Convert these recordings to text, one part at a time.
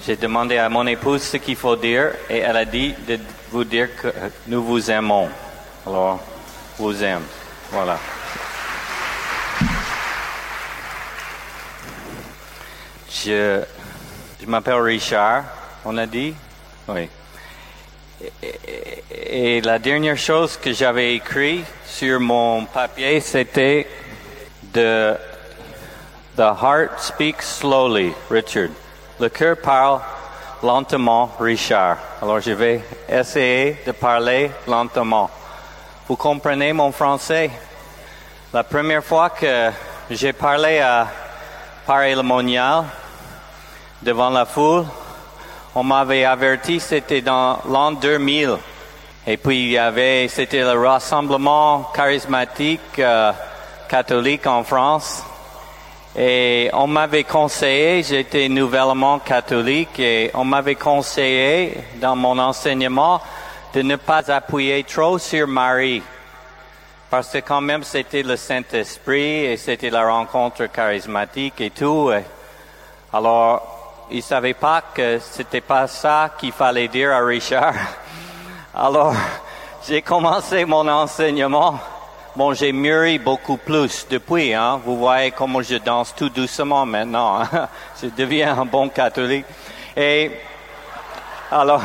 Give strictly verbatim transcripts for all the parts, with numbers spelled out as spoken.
j'ai demandé à mon épouse ce qu'il faut dire et elle a dit de vous dire que nous vous aimons. Alors, vous aime. Voilà. Je, je m'appelle Richard, on a dit? Oui. Et, et la dernière chose que j'avais écrit sur mon papier, c'était de The heart speaks slowly, Richard. Le cœur parle lentement, Richard. Alors je vais essayer de parler lentement. Vous comprenez mon français? La première fois que j'ai parlé à Paris-le-Monial devant la foule, on m'avait averti, c'était dans l'an deux mille. Et puis il y avait, c'était le rassemblement charismatique euh, catholique en France. Et on m'avait conseillé, j'étais nouvellement catholique, et on m'avait conseillé dans mon enseignement de ne pas appuyer trop sur Marie. Parce que quand même c'était le Saint-Esprit et c'était la rencontre charismatique et tout. Et alors, il savait pas que c'était pas ça qu'il fallait dire à Richard. Alors, j'ai commencé mon enseignement. Bon, j'ai mûri beaucoup plus depuis, hein. Vous voyez comment je danse tout doucement maintenant, hein? Je deviens un bon catholique. Et, alors,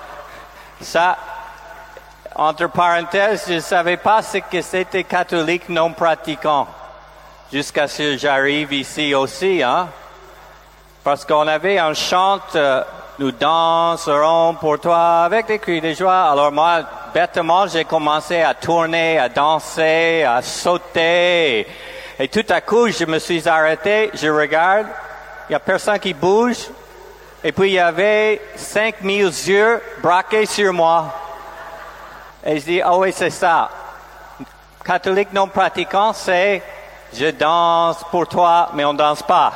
ça, entre parenthèses, je ne savais pas ce que c'était catholique non pratiquant. Jusqu'à ce que j'arrive ici aussi, hein. Parce qu'on avait un chant, euh, nous danserons pour toi avec des cris de joie. Alors moi, bêtement, j'ai commencé à tourner, à danser, à sauter. Et tout à coup, je me suis arrêté, je regarde, il y a personne qui bouge. Et puis il y avait cinq mille yeux braqués sur moi. Et je dis, ah oui, c'est ça. Catholique non pratiquant, c'est je danse pour toi, mais on danse pas.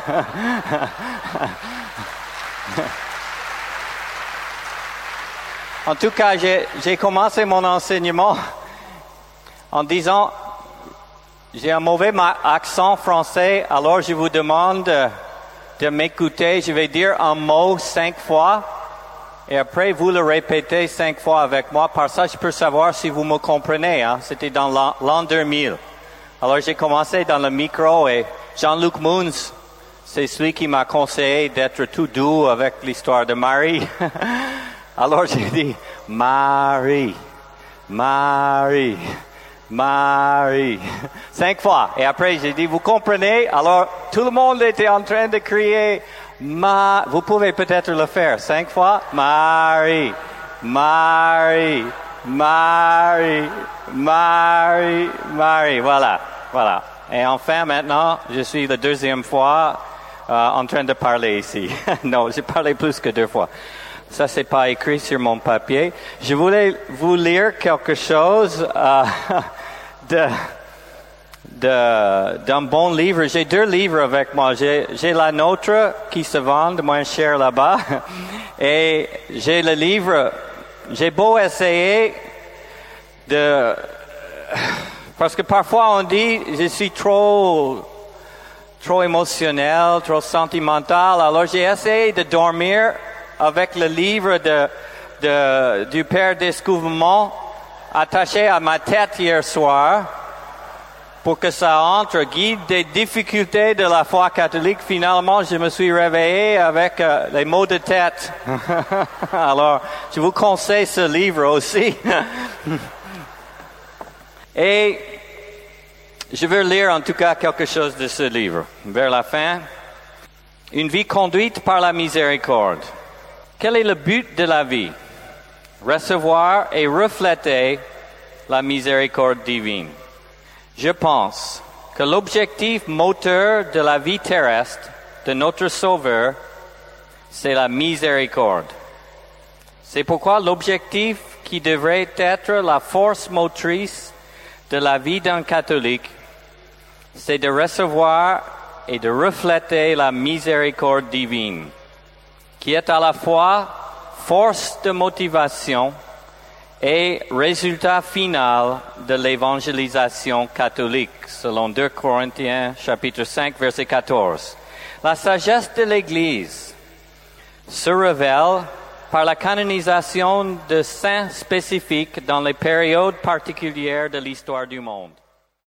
En tout cas, j'ai, j'ai commencé mon enseignement en disant, j'ai un mauvais accent français, alors je vous demande de, de m'écouter. Je vais dire un mot cinq fois et après vous le répétez cinq fois avec moi. Par ça, je peux savoir si vous me comprenez. Hein? C'était dans l'an, l'an deux mille. Alors j'ai commencé dans le micro et Jean-Luc Moons, c'est celui qui m'a conseillé d'être tout doux avec l'histoire de Marie. Alors j'ai dit, Marie, Marie, Marie, cinq fois. Et après j'ai dit, vous comprenez? Alors tout le monde était en train de crier, Ma... Vous pouvez peut-être le faire cinq fois. Marie, Marie, Marie, Marie, Marie. Voilà, voilà. Et enfin maintenant, je suis la deuxième fois euh, en train de parler ici. Non, j'ai parlé plus que deux fois. Ça, c'est pas écrit sur mon papier. Je voulais vous lire quelque chose euh, de, de, d'un bon livre. J'ai deux livres avec moi. J'ai, j'ai la nôtre qui se vend moins cher là-bas. Et j'ai le livre. J'ai beau essayer de... Parce que parfois on dit, je suis trop, trop émotionnel, trop sentimental. Alors j'ai essayé de dormir avec le livre de, de, du Père Descouvrement attaché à ma tête hier soir pour que ça entre, guide des difficultés de la foi catholique. Finalement, je me suis réveillé avec euh, les maux de tête. Alors, je vous conseille ce livre aussi. Et je veux lire en tout cas quelque chose de ce livre. Vers la fin, une vie conduite par la miséricorde. Quel est le but de la vie? Recevoir et refléter la miséricorde divine. Je pense que l'objectif moteur de la vie terrestre de notre Sauveur, c'est la miséricorde. C'est pourquoi l'objectif qui devrait être la force motrice de la vie d'un catholique, c'est de recevoir et de refléter la miséricorde divine, qui est à la fois force de motivation et résultat final de l'évangélisation catholique, selon deux Corinthiens chapitre cinq verset quatorze. La sagesse de l'Église se révèle par la canonisation de saints spécifiques dans les périodes particulières de l'histoire du monde.